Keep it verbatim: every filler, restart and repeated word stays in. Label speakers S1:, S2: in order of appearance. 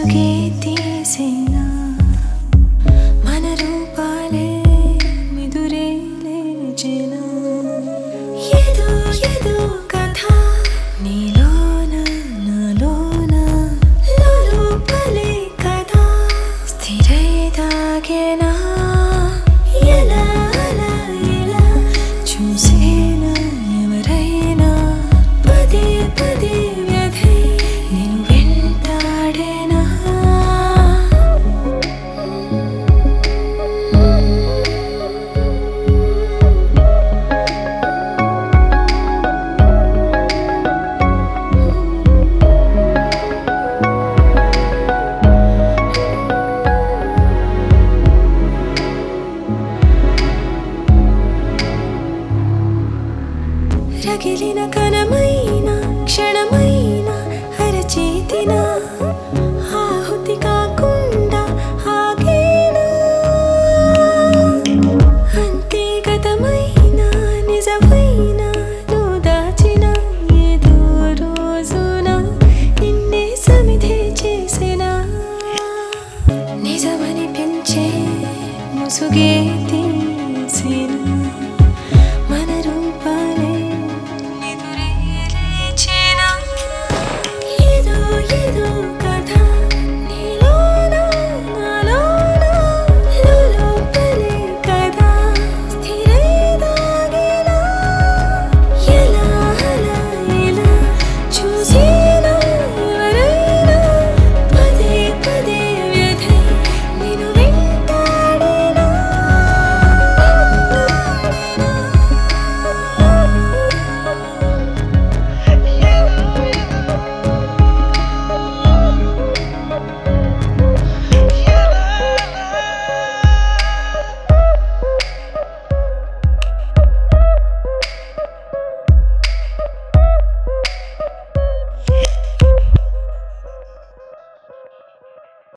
S1: ముసుగే తీసేనా మన రూపాలే మిదురే లేచెనా ఏదో ఏదో కథ నీలోన నాలోన లోపలే కదా స్థిరై దాగేనా ఎలా అలా ఎలా చూసేనా ఎవరైనా పదే పదే వ్యధై నేను వెంటాడేనా రగిలిన కణమైన క్షణమైన అరచేతిన